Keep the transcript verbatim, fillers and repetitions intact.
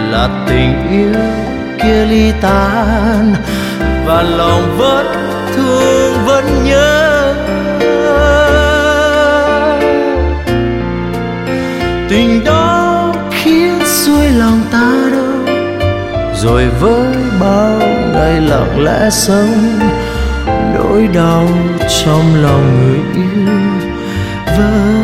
là tình yêu kia ly tan, và lòng vẫn thương vẫn nhớ. Tình đó khiến xuôi lòng ta đâu, rồi với bao ngày lặng lẽ sống nỗi đau trong lòng người yêu. Vẫn